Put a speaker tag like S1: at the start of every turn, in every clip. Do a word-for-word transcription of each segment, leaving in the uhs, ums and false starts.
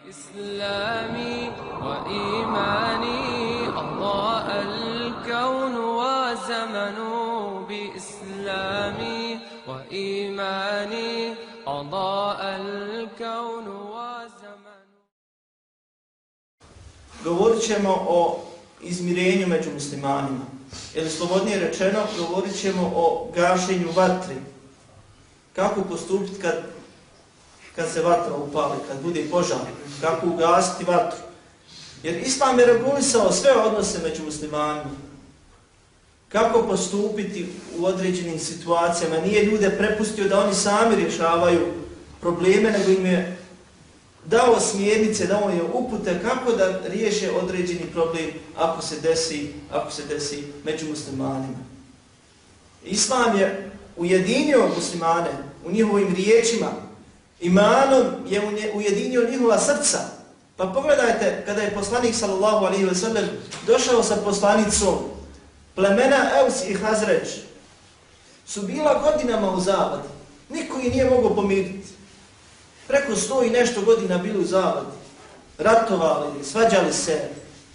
S1: إسلامي وإيماني أضاء الكون وزمن بإسلامي وإيماني أضاء الكون وزمن.
S2: Govorit ćemo o izmirenju među muslimanima. Ili slobodnije rečeno, govorit ćemo o gašenju vatri. Kako postupiti kad, kad se vatra upali, kad bude požar, kako ugasiti vatru. Jer Islam je regulisao sve odnose među muslimanima. Kako postupiti u određenim situacijama. Nije ljude prepustio da oni sami rješavaju probleme, nego im je dao smjernice, dao je upute kako da riješe određeni problem ako se desi, ako se desi među muslimanima. Islam je ujedinio muslimane u njihovim riječima, imanom je ujedinio njihova srca. Pa pogledajte kada je poslanik sallallahu alejhi ve sellem došao sa poslanicom, plemena Eus i Hazređ su bila godinama u zavadi. Niko ih nije mogao pomiriti. Preko sto i nešto godina bili u zavadi. Ratovali, svađali se.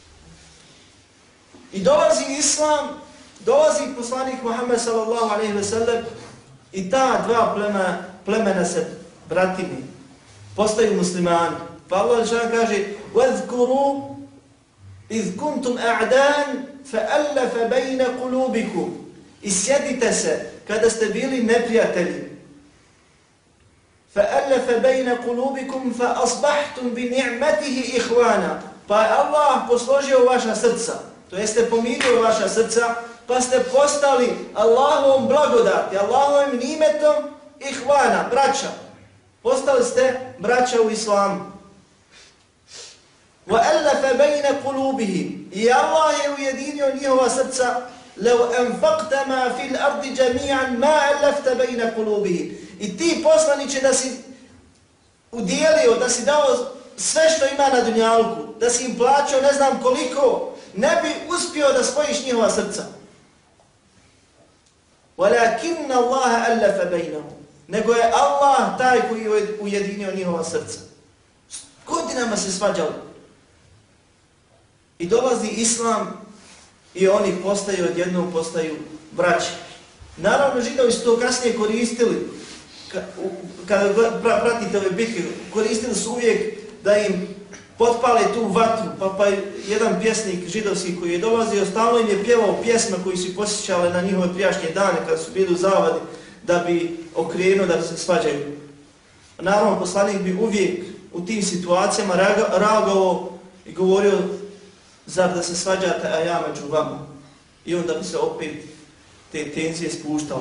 S2: I dolazi Islam, dolazi poslanik Muhammed sallallahu alejhi ve sellem i ta dva plemena, plemena se bratimi. Postaju muslimani. Pa Allah kaže: وَذْكُرُوا إِذْ كُنْتُمْ أَعْدَانِ فَأَلَّفَ بَيْنَ قُلُوبِكُمْ. I sjetite se kada ste bili neprijatelji. فَأَلَّفَ بَيْنَ قُلُوبِكُمْ فَأَصْبَحْتُمْ بِنِعْمَتِهِ إِخْوَانًا. Pa je Allah posložio vaša srca, to jeste pomirio vaša srca, pa ste postali Allahovom blagodati, Allahovim nimetom ihvana, braća. Postali ste braća u islamu. وَأَلَّفَ بَيْنَ قُلُوبِهِ. I Allah je ujedinio njihova srca. لَوْ أَنْفَقْتَ مَا فِي الْأَرْضِ جَمِيعًا مَا أَلَّفْتَ بَيْنَ قُلُوبِهِ. I ti poslaniče da si udjelio, da si dao sve što ima na dunjalku, da si im plaćao ne znam koliko, ne bi uspio da spojiš njihova srca. وَلَكِنَّ اللَّهَ أَلَّفَ بَيْنَهُ. Nego je Allah taj koji je ujedinio njihova srca. Godinama se svađali. I dolazi Islam i oni postaju, odjednom postaju braći. Naravno, Židovi su to kasnije koristili, kada pratite ove bitke, koristili su uvijek da im potpale tu vatru, pa, pa jedan pjesnik židovski koji je dolazio, stalno im je pjevao pjesme koji su posjećale na njihove prijašnje dane kada su bili u zavadi, da bi okrenuo da se svađaju. Naravno, poslanik bi uvijek u tim situacijama reagovao i govorio: zar da se svađate, a ja među vama? I onda bi se opet te tenzije spuštale.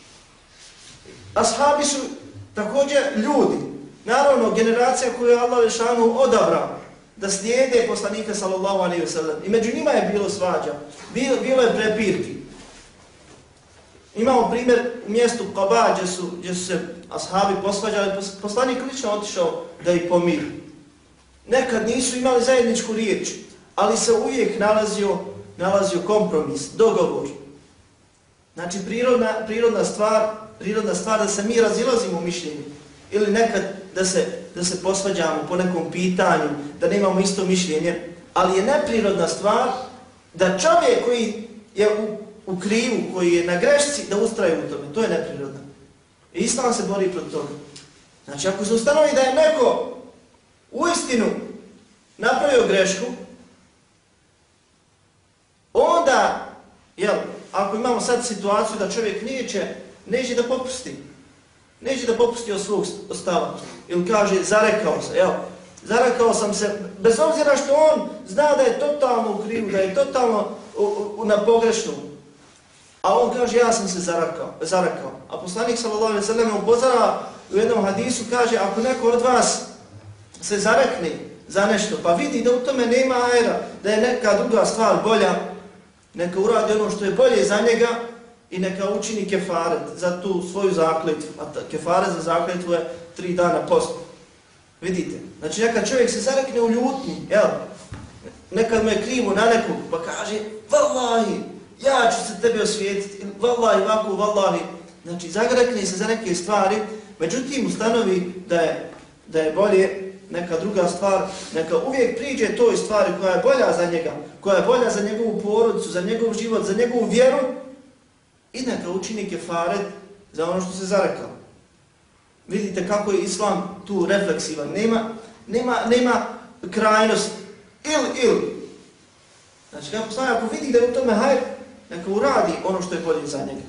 S2: Ashabi su također ljudi, naravno generacija koju je Allah Žešanu odabrao da slijede poslanika sallallahu alejhi ve sellem. I među njima je bilo svađa, bilo, bilo je prepirki. Imamo primjer u mjestu Quba gdje su, gdje su se ashabi posvađali, poslanik lično otišao da ih pomiri. Nekad nisu imali zajedničku riječ, ali se uvijek nalazio, nalazio kompromis, dogovor. Znači prirodna, prirodna, stvar, prirodna stvar da se mi razilazimo u mišljenju. Ili nekad da se, da se posvađamo po nekom pitanju, da nemamo isto mišljenje. Ali je neprirodna stvar da čovjek koji je u, u krivu, koji je na grešci, da ustraje u tome. To je neprirodno. I Islam se bori protiv toga. Znači ako se ustanovi da je neko uistinu napravio grešku, onda, jel, ako imamo sad situaciju da čovjek neće, neće da popusti, neće da popusti od svog stava, ili kaže zarekao se, jel, zarekao sam se, bez obzira što on zna da je totalno u krivu, da je totalno u, u, na pogrešnu, a on kaže ja sam se zarekao, zarekao. A poslanik sallallahu alejhi ve sellem upozorava u jednom hadisu, kaže ako neko od vas se zarekne za nešto, pa vidi da u tome nema ajra, da je neka druga stvar bolja, neka uradi ono što je bolje za njega i neka učini kefaret za tu svoju zakletvu. A kefaret za zakletvu je tri dana post. Vidite? Znači neka čovjek se zarekne u ljutnji, jel? Nekad mu je krivo na nekog, pa kaže vallahi, ja ću se tebi osvijetiti, vallahi, ovako, vallahi. Znači zarekne se za neke stvari, međutim ustanovi da je, da je bolje neka druga stvar, neka uvijek priđe toj stvari koja je bolja za njega, koja je bolja za njegovu porodicu, za njegov život, za njegovu vjeru i neka učini kefaret za ono što se zarekao. Vidite kako je Islam tu refleksivan, nema, nema, nema krajnost, ili, ili. Znači, kako stvari, ako vidi da je u tome hajr, neka uradi ono što je bolje za njega.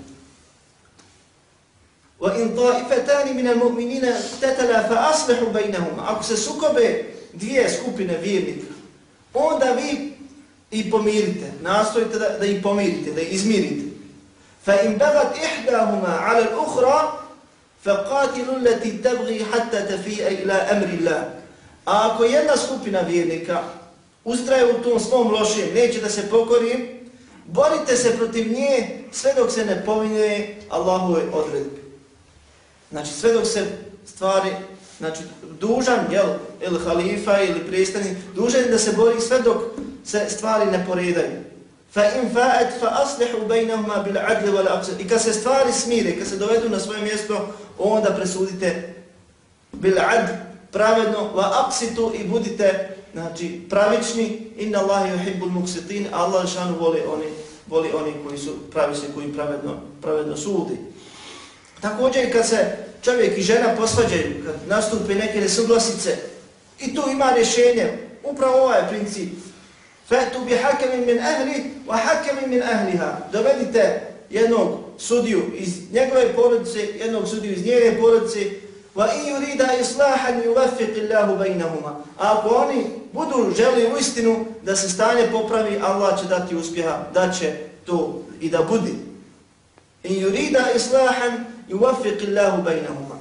S2: وَإِنْ طَائِفَتَانِ مِنَ الْمُؤْمِنِينَ اقْتَتَلَا فَأَصْلِحُوا بَيْنَهُمَا. Ako se sukobe dvije skupine vjernika, onda vi i pomirite, nastojite da, da ih pomirite, da ih izmirite. فَإِنْ بَغَتْ إِحْدَاهُمَا عَلَى الْأُخْرَى فَقَاتِلُوا الَّتِي تَبْغِي حَتَّى تَفِيءَ إِلَى أَمْرِ اللَّهِ. A ako jedna skupina vjernika ustraje u tom svom lošem, neće da se pokori, borite se protiv nje sve dok se ne povinuje Allahove odredbe. Znači sve dok se stvari, znači dužan, jel, ili halifa ili predstavnik, dužan je da se bori sve dok se stvari ne poredaju. فَإِنْ فَاءَتْ فَأَصْلِحُوا بَيْنَهُمَا بِالْعَدْلِ وَالْأَقْسِطِ. I kad se stvari smire, kad se dovedu na svoje mjesto, onda presudite بِالْعَدْلِ, pravedno, وَأَقْسِطُ, i budite, znači, pravični. Inna Allahi yuhibbul muqsitin. Allah šanu voli oni, voli oni koji su pravični, koji pravedno, pravedno sudi. Također kad se čovjek i žena posvađaju, kad nastupe neke nesuglasice, i tu ima rješenje, upravo ovaj princip. فَأْتُوا بِحَكَمٍ مِنْ أَهْلِ وَحَكَمٍ مِنْ أَهْلِهَا. Dovedite jednog sudiju iz njegove porodice, jednog sudiju iz njegove porodice. وَإِنْ يُرِيدَ إِصْلَاحًا يُوَفِّقِ اللَّهُ بَيْنَهُمَا. A ako oni budu želi u istinu da se stanje popravi, Allah će dati uspjeha, da će to i da budi. إِنْ يُرِيدَ إِصْلَاحًا يُوَفِّقِ اللَّهُ بَيْنَهُمَا.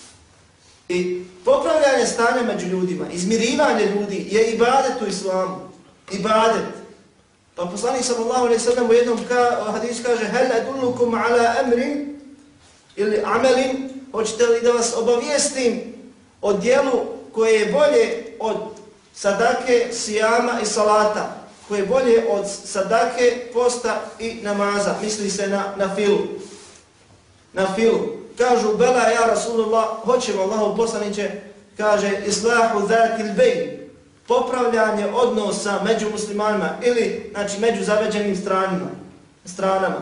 S2: I popravljanje stanja među ljudima, izmirivanje ljudi je ibadet u islamu. Ibadet. Pa poslanik sallallahu alejhi ve sellem u jednom ka, hadisu kaže: "Hel adullukum ala amrin ili amalin?" Hoćete li da vas obavijestim o djelu koje je bolje od sadake, sijama i salata, koje je bolje od sadake, posta i namaza, misli se na, na filu. Na filu. Kažu: "Bela ja Rasulullah, hoćemo, Allahov poslanice." Kaže: "Islahu zatil bayn." Popravljanje odnosa među muslimanima ili, znači, među zaveđenim stranima, stranama.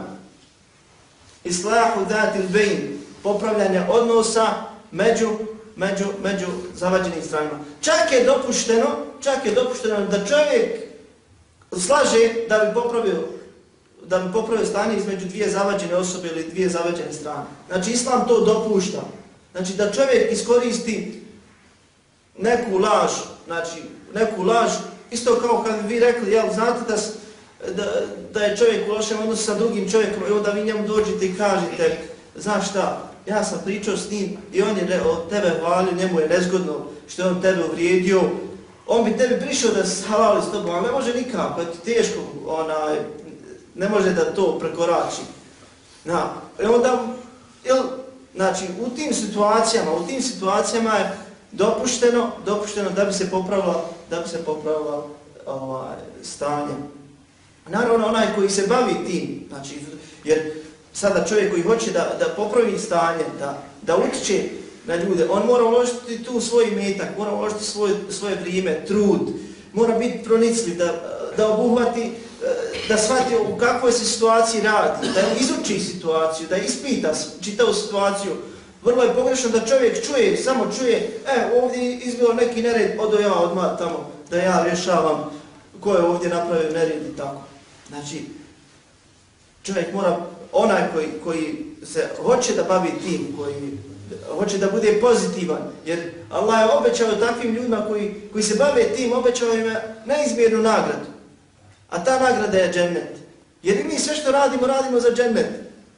S2: Islahu zatil bayn, popravljanje odnosa među, među, među zavađenim stranima. Čak je dopušteno, čak je dopušteno da čovjek slaže da bi popravio, da bi popravio stanje između dvije zavađene osobe ili dvije zavađene strane. Znači, Islam to dopušta. Znači, da čovjek iskoristi neku laž, znači, neku laž, isto kao kad bi vi rekli, jel, znate da, da, da je čovjek u lošem odnosu sa drugim čovjekom i onda vi njemu dođete i kažete: "Znaš šta, ja sam pričao s njim i on je od tebe hvalio, njemu je nezgodno što je on tebe uvrijedio." On bi tebi prišao da se halali s tobom, ali ne može nikako, je teško, onaj, ne može da to prekorači. Na, i onda, jel, znači, u tim situacijama, u tim situacijama je dopušteno, dopušteno da bi se popravila, da bi se popravila ovaj, stanje. Naravno, onaj koji se bavi tim, znači, jer sada čovjek koji hoće da, da popravi stanje, da, da utiče na ljude, on mora uložiti tu svoj imetak, mora uložiti svoj, svoje vrijeme, trud, mora biti pronicljiv, da, da obuhvati, da shvati u kakvoj se situaciji radi, da izuči situaciju, da ispita čitavu situaciju. Vrlo je pogrešno da čovjek čuje, samo čuje: "E, ovdje je izbilo neki nered, odo ja odmah tamo, da ja rješavam ko je ovdje napravio nered" i tako. Znači, čovjek mora, onaj koji, koji se hoće da bavi tim, koji hoće da bude pozitivan, jer Allah je obećao takvim ljudima koji, koji se bave tim, obećao im neizmjernu nagradu. A ta nagrada je džennet. Jer mi sve što radimo, radimo za džennet.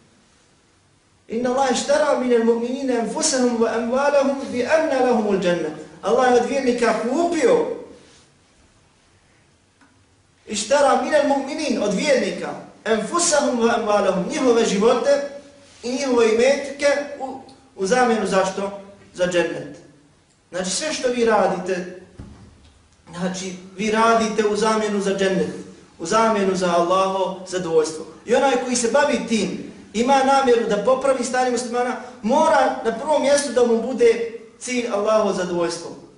S2: Inna Allah ištara minel mu'minina anfusahum wa amwalahum bi anna lahumul džennet. Allah je od vjernika kupio. Ištara minel mu'minin, od vjernika, anfusahum wa amwalahum, njihove živote i njihove imetke u, u zamjenu zašto? Za džennet. Znači sve što vi radite, znači vi radite u zamjenu za džennet, u zamjenu za Allaho zadovoljstvo. I onaj koji se bavi tim, ima namjeru da popravi stanje muslimana, mora na prvom mjestu da mu bude cilj Allaho zadovoljstvo.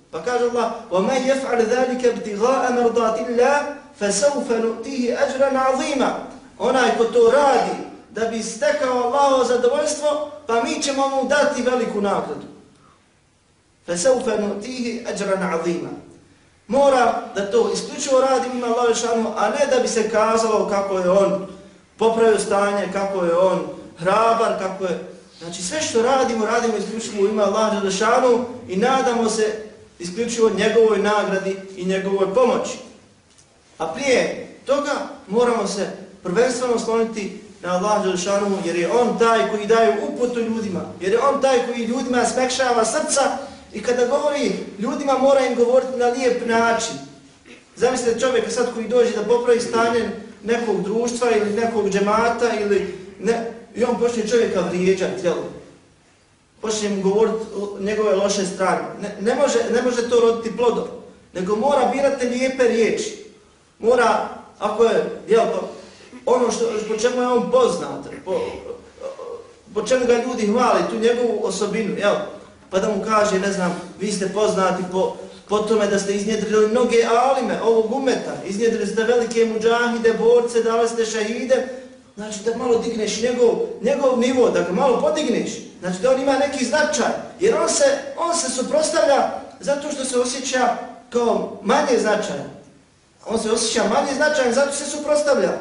S2: Pa kaže Allah, وَمَنْ يَفْعَلْ ذَلِكَ ابْتِغَاءَ مَرْضَاتِ اللَّهِ فَسَوْفَ نُؤْتِيهِ أَجْرًا عَظِيمًا. Onaj ko to radi da bi stekao Allahovo zadovoljstvo, pa mi ćemo mu dati veliku nagradu. فَسَوْفَ نُؤْتِيهِ أَجْرًا عَظِيمًا. Mora da to isključivo radi ima Allah šanu, a ne da bi se kazalo kako je on popravio stanje, kako je on hrabar, kako je... Znači sve što radimo, radimo isključivo ima Allah šanu i nadamo se isključivo njegovoj nagradi i njegovoj pomoći. A prije toga moramo se prvenstveno sloniti na Allah Đelešanu, jer je on taj koji daje uputu ljudima, jer je on taj koji ljudima smekšava srca i kada govori ljudima mora im govoriti na lijep način. Zamislite čovjeka sad koji dođe da popravi stanje nekog društva ili nekog džemata ili ne, i on počne čovjeka vrijeđati, jel? Počne mu govoriti njegove loše strane. Ne, ne, može, ne može to roditi plodom, nego mora birati lijepe riječi. Mora, ako je, jel, ono što, po čemu je on poznat, po, po čemu ga ljudi hvali, tu njegovu osobinu, jel? Pa da mu kaže, ne znam, vi ste poznati po, po tome da ste iznjedrili mnoge alime ovog umeta, iznjedrili ste velike muđahide, borce, dali ste šahide, znači da malo digneš njegov, njegov nivo, da ga malo podigneš, znači da on ima neki značaj, jer on se, on se suprotstavlja zato što se osjeća kao manje značajan. On se osjeća manje značajan, zato se suprotstavlja.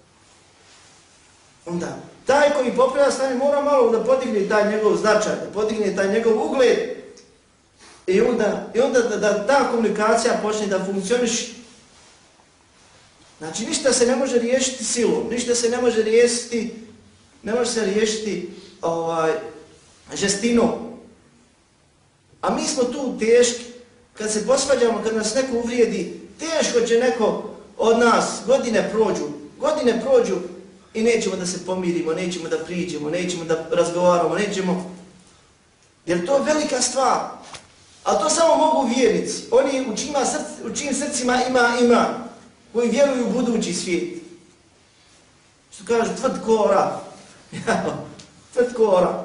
S2: Onda, taj koji popravlja stanje mora malo da podigne taj njegov značaj, da podigne taj njegov ugled i onda, i onda da, da ta komunikacija počne da funkcioniše. Znači, ništa se ne može riješiti silom, ništa se ne može riješiti, ne može se riješiti ovaj, žestinom. A mi smo tu teški, kad se posvađamo, kad nas neko uvrijedi, teško će neko od nas, godine prođu, godine prođu i nećemo da se pomirimo, nećemo da priđemo, nećemo da razgovaramo, nećemo... Jer to je velika stvar. Ali to samo mogu vjernici. Oni u čijim, src, u čijim srcima ima ima, koji vjeruju u budući svijet. Što kažu, tvrd ko ora. Tvrd ko ora.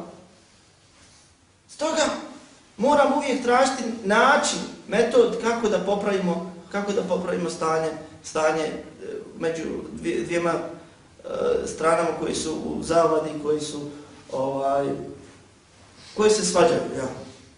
S2: Stoga moramo uvijek tražiti način, metod kako da popravimo, kako da popravimo stanje, stanje među dvijema stranama koji su u zavadi, koji su ovaj, koji se svađaju. Ja.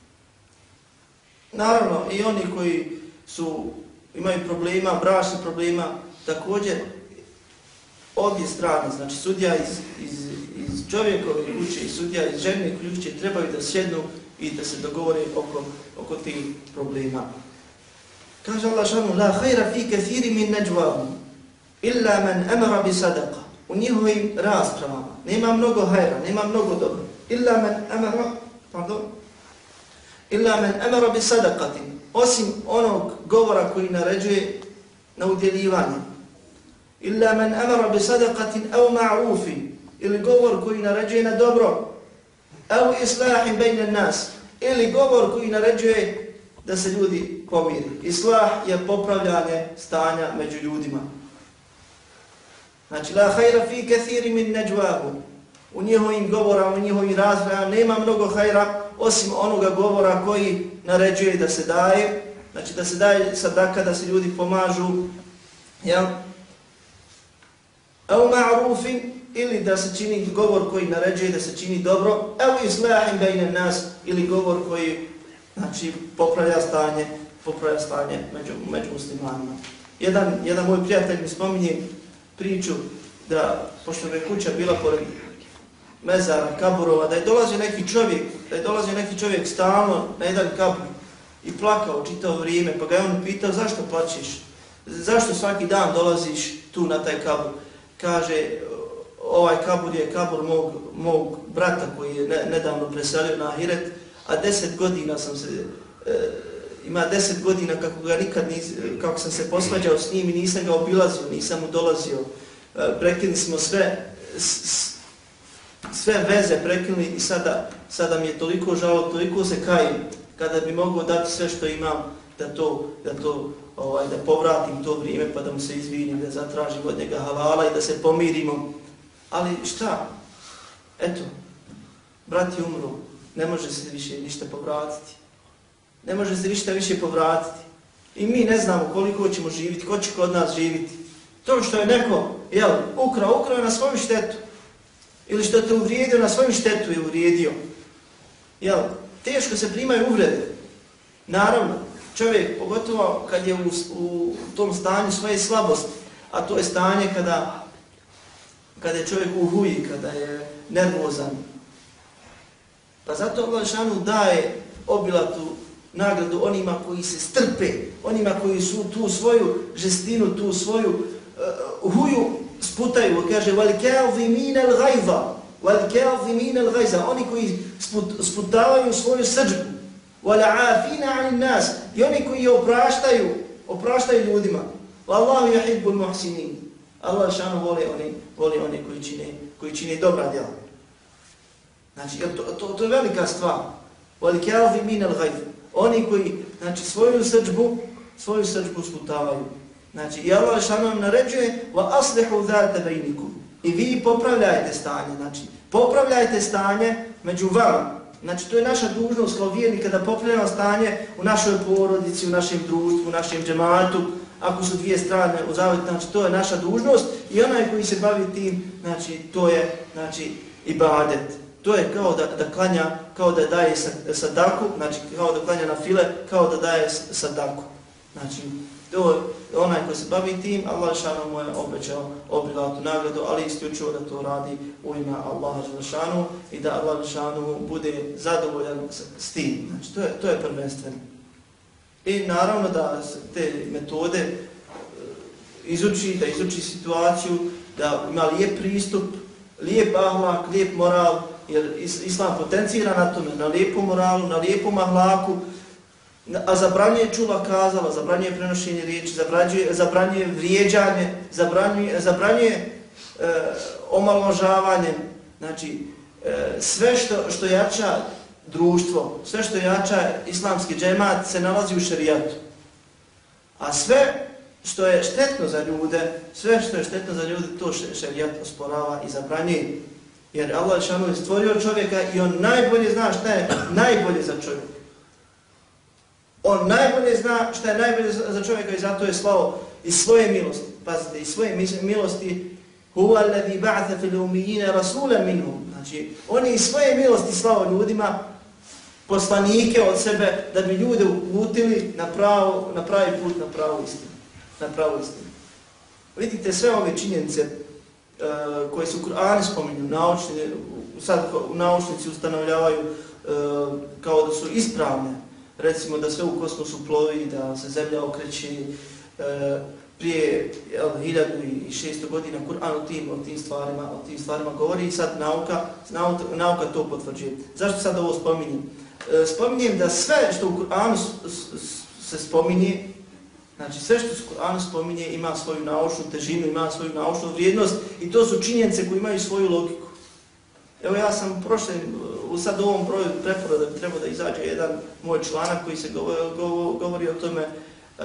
S2: Naravno i oni koji su imaju problema, bračnih problema, također obje strane, znači sudija iz, iz, iz čovjekove kuće i sudija iz žene kuće trebaju da sjednu i da se dogovore oko, oko tih problema. Kaže Allah šanu, la hajra fi kathiri min najwahum, illa man amara bi sadaqa. U njihovim raspravama nema mnogo hajra, nema mnogo dobro. Illa man amara, pardon, illa man amara bi sadaqatin. Osim onog govora koji naređuje na udjeljivanje. Illa man amara bi sadaqatin au ma'rufin. Ili govor koji naređuje na dobro. Au islahin bejna nas. Ili govor koji naređuje da se ljudi pomiri. Islah je popravljanje stanja među ljudima. Znači, la hajra fi kathiri min najwahum. U njihovim govora, u njihovim razvoja nema mnogo hajra, osim onoga govora koji naređuje da se daje, znači da se daje sadaka, da se ljudi pomažu, jel? Au ma'rufin, ili da se čini govor koji naređuje da se čini dobro, au islahin bejna nas, ili govor koji, znači, popravlja stanje, popravlja stanje među, među muslimanima. Jedan, jedan moj prijatelj mi spominje priču da, pošto je kuća bila pored mezara, kaburova, da je dolazio neki čovjek, da je dolazio neki čovjek stalno na jedan kabur i plakao čitao vrijeme, pa ga je on pitao zašto plačeš, zašto svaki dan dolaziš tu na taj kabur. Kaže, ovaj kabur je kabur mog, mog brata koji je ne, nedavno preselio na Ahiret, a deset godina sam se, e, ima deset godina kako ga nikad nis, kako sam se posvađao s njim i nisam ga obilazio, nisam mu dolazio. E, prekinuli smo sve, s, sve veze prekinuli i sada, sada mi je toliko žalo, toliko se kajim kada bi mogao dati sve što imam da to, da to ovaj, da povratim to vrijeme pa da mu se izvinim, da zatražim od njega halala i da se pomirimo. Ali šta? Eto, brat je umro, ne može se više ništa povratiti. ne može se ništa više povratiti. I mi ne znamo koliko ćemo živjeti, ko će kod nas živjeti. To što je neko, jel, ukrao, ukrao na svoju štetu. Ili što te uvrijedio, na svoju štetu je uvrijedio. Jel, teško se primaju uvrede. Naravno, čovjek, pogotovo kad je u, u tom stanju svoje slabosti, a to je stanje kada, kada je čovjek u huji, kada je nervozan. Pa zato Allah šanu daje obilatu nagradu onima koji se strpe, onima koji su tu svoju žestinu, tu svoju uh, huju sputaju. Kaže, وَالْكَاظِمِينَ الْغَيْظَ وَالْكَاظِمِينَ الْغَيْظَ Oni koji sput, sputavaju svoju srdžbu. وَالْعَافِينَ عَنِ النَّاسِ I oni koji opraštaju, opraštaju ljudima. وَاللَّهُ يَحِبُّ الْمُحْسِنِينَ Allah šanu voli oni, voli oni koji čine, koji čine dobra djela. Znači, to, to, to je velika stvar. وَالْكَاظِمِينَ الْغَيْظَ Oni koji, znači, svoju srdžbu, svoju srdžbu sputavaju. Znači, i Allah šanu vam naređuje وَأَصْلِحُوا ذَاتَ بَيْنِكُمْ I vi popravljajte stanje, znači, popravljajte stanje među vama. Znači, to je naša dužnost kao vjernika da popravljamo stanje u našoj porodici, u našem društvu, u našem džematu. Ako su dvije strane u zavetu, znači, to je naša dužnost i onaj koji se bavi tim, znači, to je, znači, ibadet. To je kao da, da klanja, kao da daje sadaku, znači, kao da klanja na file, kao da daje sadaku. Znači, to je onaj koji se bavi tim, Allah šanu mu je obećao obilatu nagradu, ali isključivo da to radi u ime Allaha šanu i da Allah šanu bude zadovoljan s tim. Znači, to je, to je prvenstveno. I naravno da te metode izuči, da izuči situaciju, da ima lijep pristup, lijep ahlak, lijep moral, jer Islam potencira na tome, na lijepom moralu, na lijepom ahlaku, a zabranjuje čula kazala, zabranjuje prenošenje riječi, zabranjuje, zabranjuje vrijeđanje, zabranjuje, zabranjuje e, omalovažavanje, znači e, sve što, što jača društvo, sve što jača islamski džemat se nalazi u šerijatu. A sve što je štetno za ljude, sve što je štetno za ljude, to šerijat osporava i zabranjuje. Jer Allah šanu je stvorio čovjeka i on najbolje zna šta je najbolje za čovjeka. On najbolje zna šta je najbolje za čovjeka i zato je slao iz svoje milosti. Pazite, iz svoje milosti huwa alladhi ba'atha fil ummiyina rasulan minhum. Znači, on je iz svoje milosti slao ljudima poslanike od sebe da bi ljude uputili na, pravo, na pravi put, na pravu istinu. Na pravu istinu. Vidite sve ove činjenice uh, koje su u Kur'anu spominju, naučni, sad naučnici ustanovljavaju uh, kao da su ispravne. Recimo da sve u kosmosu plovi, da se zemlja okreće, uh, prije hiljadu šesto godina Kur'an o tim, o tim stvarima, o tim stvarima govori i sad nauka, nauka, nauka to potvrđuje. Zašto sad ovo spominjem? E, spominjem da sve što u Kur'anu se spominje, znači sve što se u Kur'anu spominje ima svoju naučnu težinu, ima svoju naučnu vrijednost i to su činjenice koje imaju svoju logiku. Evo ja sam prošle, u sad ovom broju preporoda bi trebao da izađe jedan moj članak koji se govori, govori o tome, e,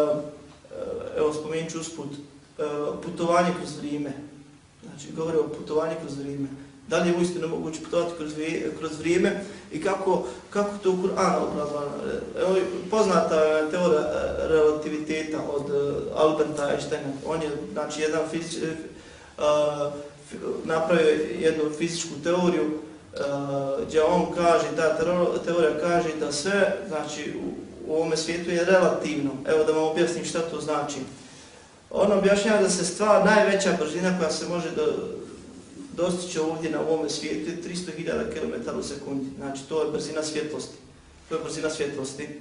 S2: evo spomenut ću usput, putovanje kroz vrijeme. Znači, govore o putovanju kroz vrijeme. Da li je uistinu moguće putovati kroz vrijeme i kako, kako to u Kur'anu obrazvano. Evo, poznata teorija relativiteta od Alberta Einsteina. On je, znači, jedan fizič, uh, napravio jednu fizičku teoriju uh, gdje on kaže, ta teorija kaže da sve, znači, u, u ovome svijetu je relativno. Evo da vam objasnim šta to znači. On objašnjava da se stvar, najveća brzina koja se može do, dostići ovdje na ovome svijetu je tristo hiljada kilometara u sekundi. Znači to je brzina svjetlosti. To je brzina svjetlosti. E,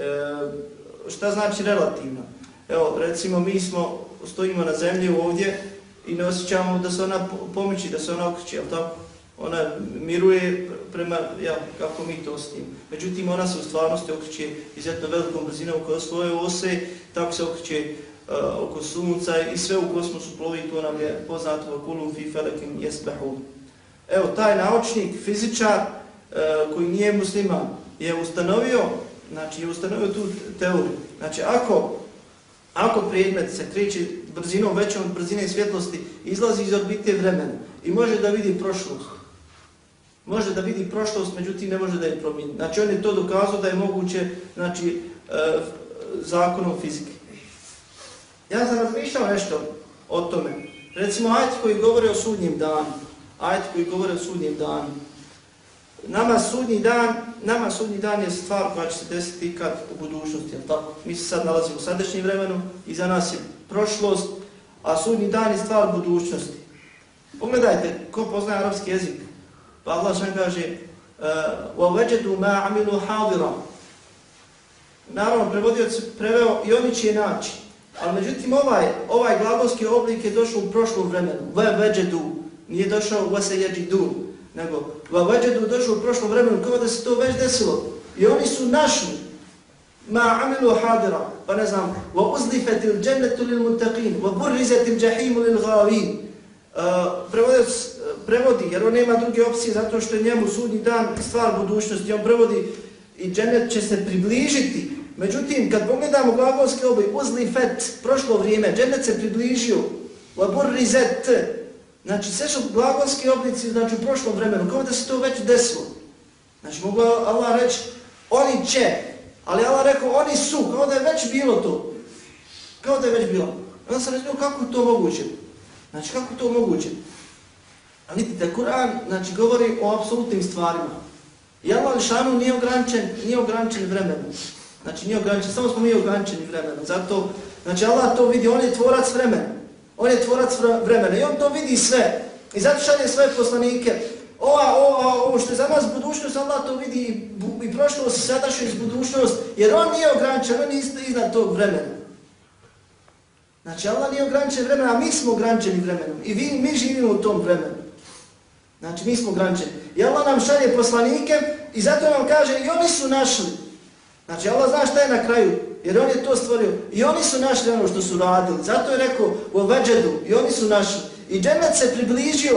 S2: šta znači relativno? Evo recimo mi smo, stojimo na zemlji ovdje i ne osjećamo da se ona pomiči, da se ona okreće, jel tako? Ona miruje prema, ja, kako mi to osjetimo. Međutim, ona se u stvarnosti okreće izuzetno velikom brzinom oko svoje ose, tako se okreće uh, oko sunca i sve u kosmosu plovi, to nam je poznato kulum fi felekim yesbahun. Evo, taj naučnik, fizičar, uh, koji nije musliman, je ustanovio, znači je ustanovio tu teoriju. Znači, ako, ako predmet se kreće brzinom većom od brzine svjetlosti, izlazi iz orbite vremena i može da vidi prošlost, Može da vidi prošlost, međutim ne može da je promijeni. Znači on je to dokazao da je moguće, znači, e, zakonom fizike. Ja sam razmišljao nešto o tome. Recimo ajeti koji govore o sudnjem danu. Ajeti koji govore o sudnjem danu. Nama sudnji dan, nama sudnji dan je stvar koja će se desiti kad u budućnosti, jel tako? Mi se sad nalazimo u sadašnjem vremenu, iza nas je prošlost, a sudnji dan je stvar budućnosti. Pogledajte, ko poznaje arapski jezik? Pa Allah sam kaže وَوَجَدُوا مَا عَمِلُوا حَاضِرًا. Naravno, prevodioc preveo i oni će je naći. Ali međutim, ovaj, ovaj glagolski oblik je došao u prošlom vremenu. وَوَجَدُوا. Nije došao وَسَيَجِدُونَ. Nego وَوَجَدُوا došao u prošlom vremenu, kao da se to već desilo. I oni su našli مَا عَمِلُوا حَاضِرًا. Pa ne znam, وَأُزْلِفَتِ الْجَنَّةُ لِلْمُتَّقِينَ وَبُرِّزَتِ الْجَحِيمُ لِلْغَاوِينَ. Prevodioc prevodi, jer on nema druge opcije zato što je njemu sudnji dan stvar budućnosti. On prevodi i džennet će se približiti. Međutim, kad pogledamo glagolski oblik, uzlifet, prošlo vrijeme, džennet se približio, waburrizet, znači sve su glagolski oblici, znači u prošlom vremenu, kao da se to već desilo. Znači mogu Allah reći, oni će, ali Allah rekao, oni su, kao da je već bilo to. Kao da je već bilo. Onda sam rekao, kako je to moguće? Znači, kako je to moguće? A vidite, Kur'an znači, govori o apsolutnim stvarima. I Allah Žešanu nije ograničen, nije ograničen vremenom. Znači, nije ograničen, samo smo mi ograničeni vremenom. Zato, znači, Allah to vidi, on je tvorac vremena. On je tvorac vremena i on to vidi sve. I zato šalje sve poslanike. Ova, ova, ovo što je za nas budućnost, Allah to vidi i, i prošlost, i sadašnjost, budućnost, jer on nije ograničen, on je iznad tog vremena. Znači, Allah nije ograničen vremena, a mi smo ograničeni vremenom. I vi, mi živimo u tom vremenu. Znači, mi smo ograničeni. I Allah nam šalje poslanike i zato nam kaže, i oni su našli. Znači, Allah zna šta je na kraju, jer on je to stvorio. I oni su našli ono što su radili. Zato je rekao, u veđedu, i oni su našli. I džennet se približio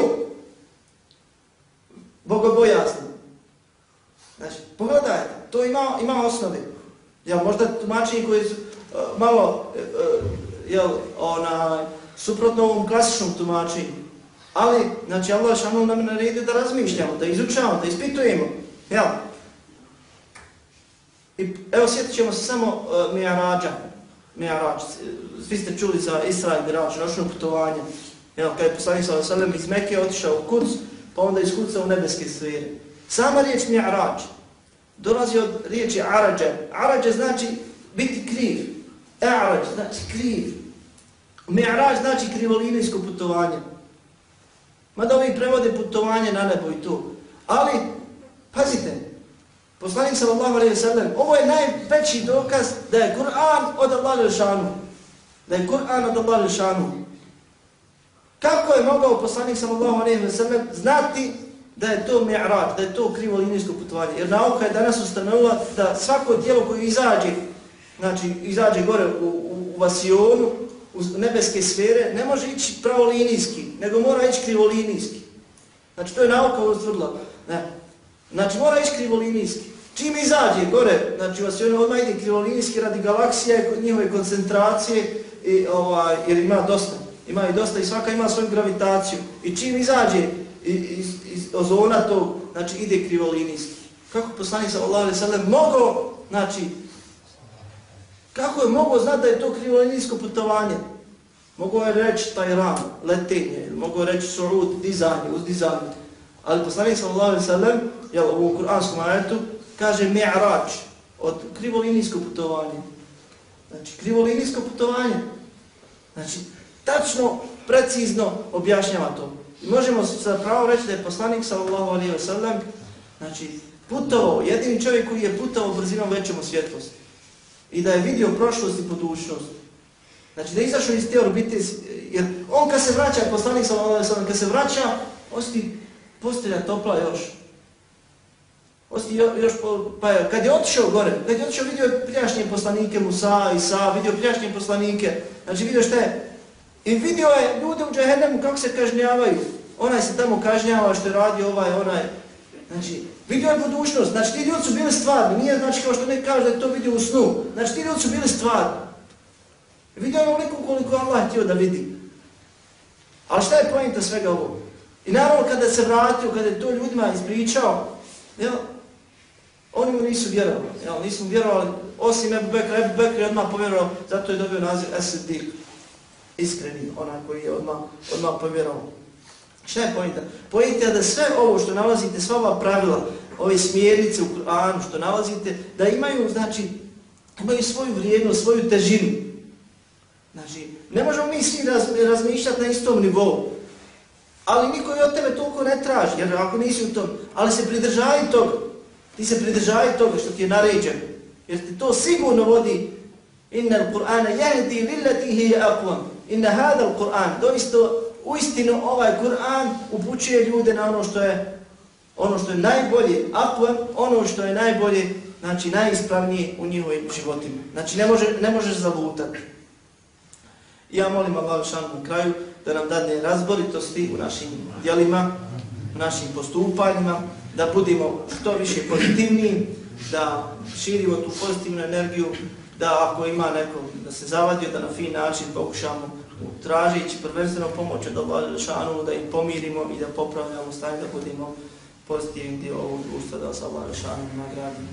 S2: bogobojazno. Znači, pogledajte, to ima, ima osnovi. Ja, možda tumačenje koji su uh, malo... Uh, jel, ona, suprotno ovom klasičnom tumačenju. Ali, znači, Allah šanu nam naredio da razmišljamo, da izučavamo, da ispitujemo. Jel? I evo, sjetit ćemo se samo uh, Mi'rađa. Mi'rađ. Svi ste čuli za Isra i Mirađ, noćno putovanje. Jel, kad je poslanik sallallahu alejhi ve sellem iz Mekke otišao u Kuds, pa onda iz Kudsa u nebeske sfere. Sama riječ Mi'rađ dolazi od riječi Arađa. Arađa znači biti kriv. A'rađ znači kriv. Mi'rađ znači krivolinijsko putovanje. Mada ovi prevode putovanje na nebo i to. Ali, pazite, poslanik sallallahu alejhi ve sellem, ovo je najveći dokaz da je Kur'an od Allaha Žešanu. Da je Kur'an od Allaha Žešanu. Kako je mogao poslanik sallallahu alejhi ve sellem znati da je to Mi'rađ, da je to krivolinijsko putovanje? Jer nauka je danas ustanovila da svako tijelo koje izađe, znači izađe gore u, u, u vasionu, u nebeske sfere, ne može ići pravolinijski, nego mora ići krivolinijski. Znači to je nauka utvrdila. Ne. Znači mora ići krivolinijski. Čim izađe gore, znači u vasionu odmah ide krivolinijski radi galaksije, njihove koncentracije, i, ovaj, jer ima dosta. Ima i dosta i svaka ima svoju gravitaciju. I čim izađe iz, iz ozona tog, znači ide krivolinijski. Kako poslanik sallallahu alejhi ve sellem mogao, znači, kako je mogao znati da je to krivolinijsko putovanje? Mogao je reći tajran, letenje, mogao je reći surud, dizanje, uzdizanje. Ali poslanik sallallahu alejhi ve sellem, jel, u kuranskom ajetu, kaže mi'rađ, od krivolinijsko putovanje. Znači, krivolinijsko putovanje. Znači, tačno, precizno objašnjava to. I možemo zapravo reći da je poslanik sallallahu alejhi ve sellem, znači, putovao, jedini čovjek koji je putovao brzinom većom od svjetlosti. I da je vidio prošlost i budućnost. Znači da je izašao iz te orbite, jer on kad se vraća, poslanik sallallahu alejhi ve sellem, kad se vraća, osti postelja topla još. Osti još, pa kad je otišao gore, kad je otišao vidio prijašnje poslanike Musa, Isa, vidio prijašnje poslanike, znači vidio šta je. I vidio je ljude u džehennemu kako se kažnjavaju. Onaj se tamo kažnjava što je radio ovaj, onaj. Znači, vidio je budućnost, znači ti ljudi su bili stvarni, nije znači kao što ne kaže da je to vidio u snu, znači ti ljudi su bili stvarni. Vidio je onoliko koliko Allah htio da vidi. Ali šta je poenta svega ovo? I naravno kada se vratio, kada je to ljudima ispričao, jel, oni mu nisu vjerovali, jel, nisu mu vjerovali, osim Ebu Bekra, Ebu Bekra je odmah povjerovao, zato je dobio naziv Es-Siddiq, iskreni, onaj koji je odmah, odmah povjerovao. Šta je pojenta? Pojenta je da sve ovo što nalazite, sva ova pravila, ove smjernice u Kur'anu što nalazite, da imaju, znači, imaju svoju vrijednost, svoju težinu. Znači, ne možemo mi svi raz, razmišljati na istom nivou, ali niko je od tebe toliko ne traži, jer ako nisi u tom, ali se pridržaji toga, ti se pridržaji toga što ti je naređeno, jer ti to sigurno vodi inna al-Qur'ana yahdi lillati hiya aqwam, inna hada al-Qur'an, doista uistinu ovaj Kur'an upućuje ljude na ono što je ono što je najbolje, aqwam, ono što je najbolje, znači najispravnije u njihovim životima. Znači ne može ne možeš zalutati. Ja molim Allah šanu na kraju da nam dadne razboritosti u našim djelima, u našim postupanjima, da budemo što više pozitivniji, da širimo tu pozitivnu energiju, da ako ima neko da se zavadio, da na fin način pokušamo tražići prvenstveno pomoć od Allah šanu, da im pomirimo i da popravljamo stanje, da budemo pozitivni dio ovog društva, da se Allah šanu nagradi.